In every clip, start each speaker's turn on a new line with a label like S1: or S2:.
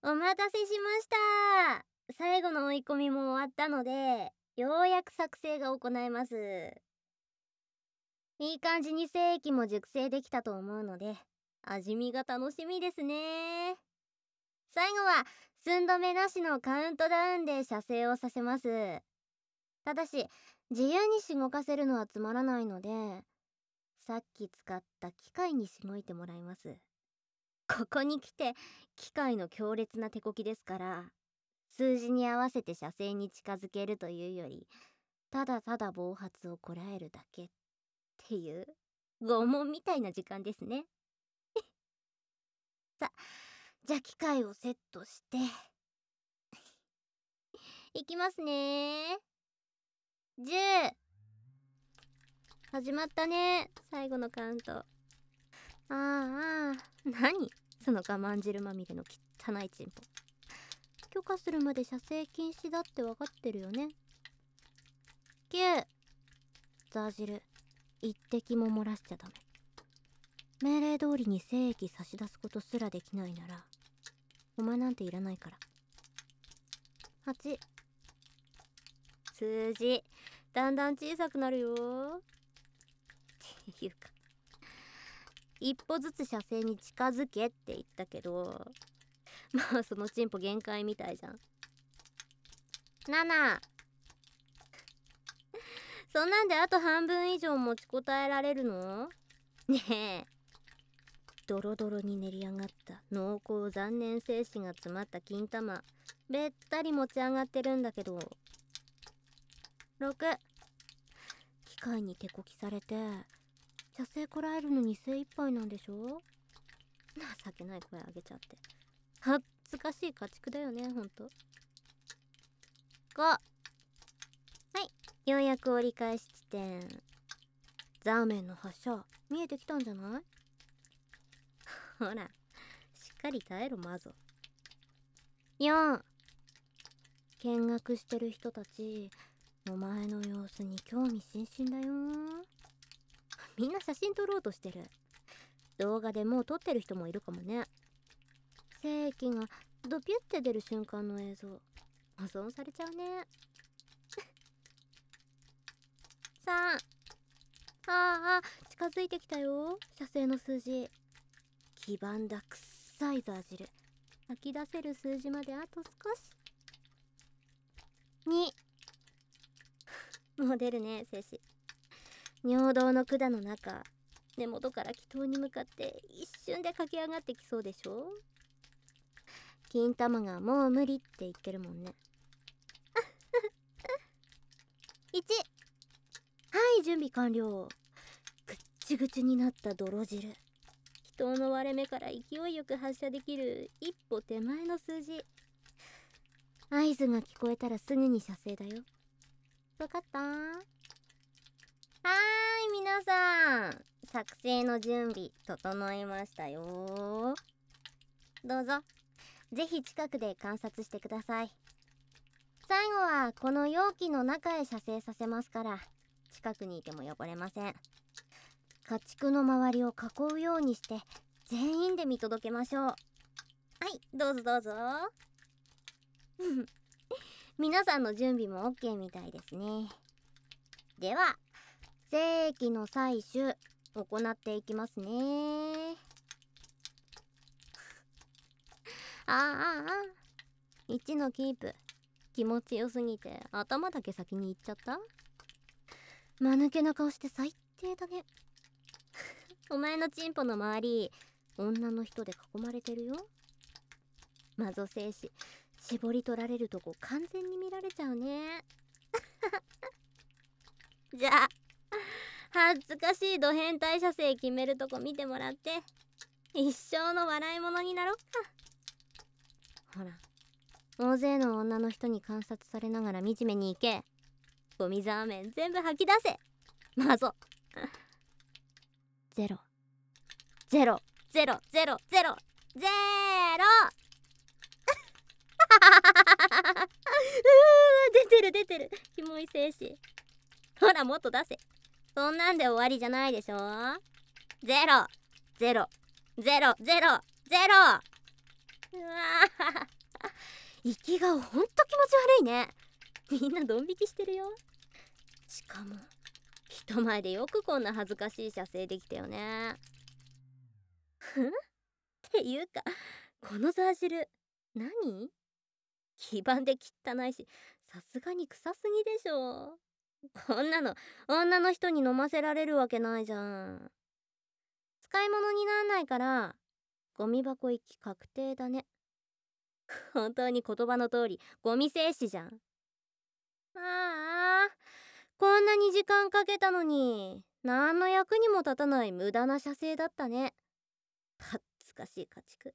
S1: お待たせしました。最後の追い込みも終わったので、ようやく作成が行えます。いい感じに精液も熟成できたと思うので、味見が楽しみですね。最後は寸止めなしのカウントダウンで射精をさせます。ただし自由にしごかせるのはつまらないので、さっき使った機械にしごいてもらいます。ここに来て機械の強烈な手こきですから、数字に合わせて射精に近づけるというより、ただただ暴発をこらえるだけっていう拷問みたいな時間ですね。さ、じゃあ機械をセットしていきますね。10。始まったね、最後のカウント。何その我慢汁まみれの汚いチンポ。許可するまで射精禁止だって分かってるよね。9。ザー汁一滴も漏らしちゃダメ。命令通りに精液差し出すことすらできないなら、お前なんていらないから。8。数字だんだん小さくなるよっていうか、一歩ずつ射精に近づけって言ったけど、まあそのチンポ限界みたいじゃん。7。そんなんであと半分以上持ちこたえられるの？ねえ、ドロドロに練り上がった濃厚残念精子が詰まった金玉、べったり持ち上がってるんだけど。6。機械に手こきされて射精こらえるのに精一杯なんでしょ。情けない声あげちゃって恥ずかしい家畜だよね、ほんと。5。はい、ようやく折り返し地点。ザーメンの発射見えてきたんじゃない？ほら、しっかり耐えろマゾ。4。見学してる人たち、お前の様子に興味津々だよ。みんな写真撮ろうとしてる。動画でもう撮ってる人もいるかもね。精液がドピュって出る瞬間の映像保存されちゃうね。3。近づいてきたよ、射精の数字。黄ばんだくっさいザー汁吐き出せる数字まであと少し。2。もう出るね、精子。尿道の管の中、根元から気筒に向かって一瞬で駆け上がってきそうでしょ。金玉がもう無理って言ってるもんね。1。はい、準備完了。ぐっちぐちになった泥汁、人の割れ目から勢いよく発射できる一歩手前の数字。合図が聞こえたらすぐに射精だよ。わかった？皆さん、作成の準備整いましたよ。どうぞ、ぜひ近くで観察してください。最後はこの容器の中へ射精させますから、近くにいても汚れません。家畜の周りを囲うようにして全員で見届けましょう。はい、どうぞどうぞ。皆さんの準備も OK みたいですね。では精液の採取行っていきますね。1のキープ、気持ちよすぎて頭だけ先に行っちゃった。間抜けな顔して最低だね。お前のチンポの周り女の人で囲まれてるよ。マゾ精子絞り取られるとこ完全に見られちゃうね。じゃあ恥ずかしいド変態射精決めるとこ見てもらって一生の笑い物になろっか。ほら、大勢の女の人に観察されながら惨めに行け。ゴミザーメン全部吐き出せマゾ。ゼロゼロゼロゼロゼロゼロ出てるキモい精子。ほらもっと出せ。そんなんで終わりじゃないでしょ。ゼロゼロゼロゼロゼロ。うわ息がほんと気持ち悪いね。みんなドン引きしてるよ。しかも人前でよくこんな恥ずかしい射精できたよね。ふんっていうか、このザージル何？黄ばんで汚いし、さすがに臭すぎでしょ。こんなの女の人に飲ませられるわけないじゃん。使い物になんないからゴミ箱行き確定だね。本当に言葉の通りゴミ精子じゃん。ああ、こんなに時間かけたのに何の役にも立たない無駄な射精だったね。恥ずかしい家畜。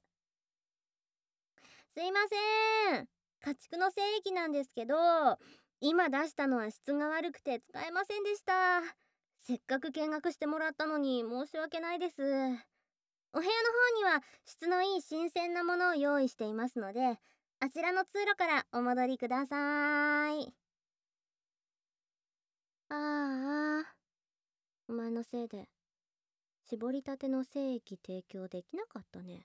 S1: すいません、家畜の精液なんですけど、今出したのは質が悪くて使えませんでした。せっかく見学してもらったのに申し訳ないです。お部屋の方には質のいい新鮮なものを用意していますので、あちらの通路からお戻りください。ああ、お前のせいで絞りたての精液提供できなかったね。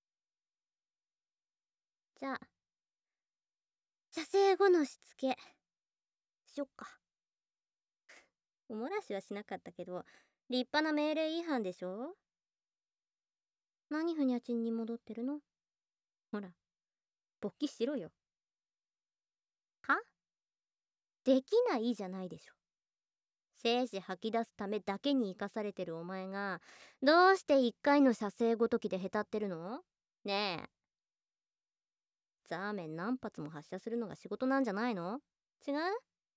S1: じゃあ射精後のしつけしよっか。おもらしはしなかったけど立派な命令違反でしょ。何ふにゃちんに戻ってるの？ほら勃起しろよ。は？できないじゃないでしょ。精子吐き出すためだけに生かされてるお前がどうして一回の射精ごときでへたってるの？ねえ、ザーメン何発も発射するのが仕事なんじゃないの？違う？は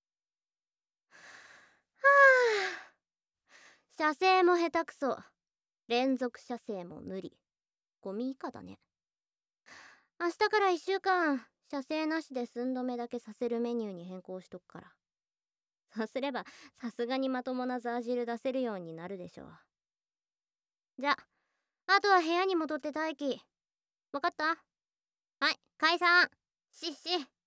S1: あ、射精も下手くそ、連続射精も無理、ゴミ以下だね。明日から1週間射精なしで寸止めだけさせるメニューに変更しとくから。そうすればさすがにまともなザージル出せるようになるでしょう。じゃあとは部屋に戻って待機。わかった？はい、解散。しっし。